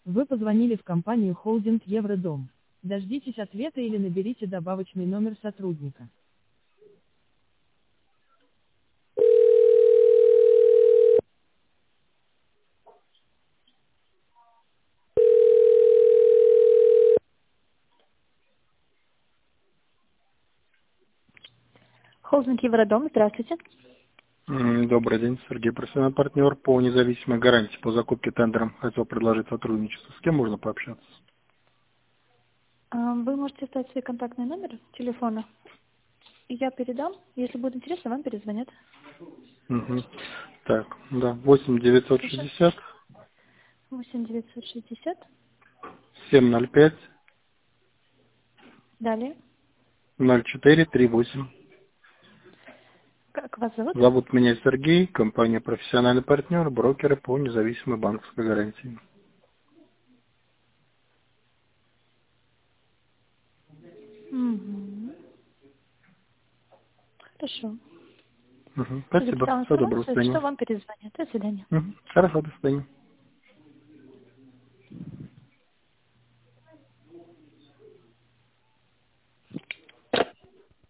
Вы позвонили в компанию холдинг Евродом. Дождитесь ответа или наберите добавочный номер сотрудника. Холдинг Евродом, здравствуйте. Добрый день, Сергей, профессиональный партнер по независимой гарантии по закупке тендером. Хотел предложить сотрудничество. С кем можно пообщаться? Вы можете оставить свой контактный номер телефона. И я передам. Если будет интересно, вам перезвонят. Угу. Так, да, 8 Хорошо. 960 8 960. 705 Далее. 0438. Как вас зовут? Зовут меня Сергей, компания профессиональный партнер, брокеры по независимой банковской гарантии. Угу. Хорошо. Угу. Я Спасибо. записала Всего доброго, до информацию, что свидания. вам перезвонят. До свидания. Хорошо, до свидания.